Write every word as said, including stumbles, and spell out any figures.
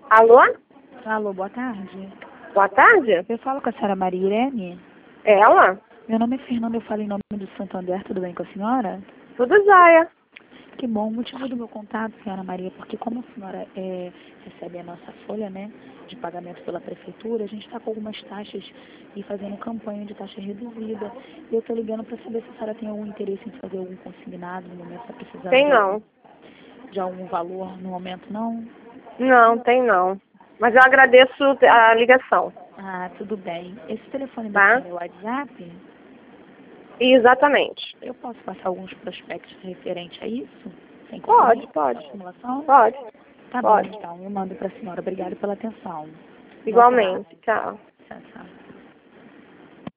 Alô? Alô, boa tarde. Boa tarde? Eu falo com a senhora Maria Irene. Ela? Meu nome é Fernanda, eu falo em nome do Santander, tudo bem com a senhora? Tudo jóia. Que bom, o motivo do meu contato, senhora Maria, porque como a senhora é, recebe a nossa folha, né, de pagamento pela prefeitura, a gente está com algumas taxas e fazendo campanha de taxa reduzida. E eu estou ligando para saber se a senhora tem algum interesse em fazer algum consignado no momento, está precisando Tem de, não. algum, de algum valor no momento, não? Não, tem não. Mas eu agradeço a ligação. Ah, tudo bem. Esse telefone da Tá? senhora é o WhatsApp? Exatamente. Eu posso passar alguns prospectos referentes a isso? Sem Pode, compromisso? pode. Simulação? Pode. Tá bom, Pode. então. Eu mando para a senhora. Obrigada pela atenção. Boa Igualmente. tarde. Tchau. Tchau, tchau.